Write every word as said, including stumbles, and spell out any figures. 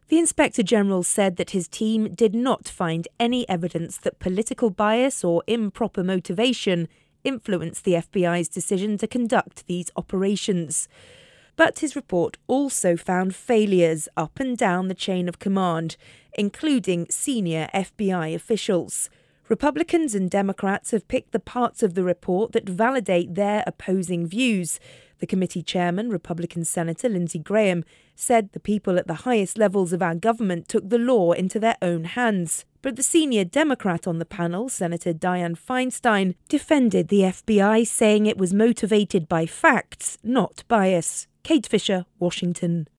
The Inspector General said that his team did not find any evidence that political bias or improper motivation influenced the F B I's decision to conduct these operations. But his report also found failures up and down the chain of command, including senior F B I officials. Republicans and Democrats have picked the parts of the report that validate their opposing views. The committee chairman, Republican Senator Lindsey Graham, said the people at the highest levels of our government took the law into their own hands. But the senior Democrat on the panel, Senator Dianne Feinstein, defended the F B I, saying it was motivated by facts, not bias. Kate Fisher, Washington.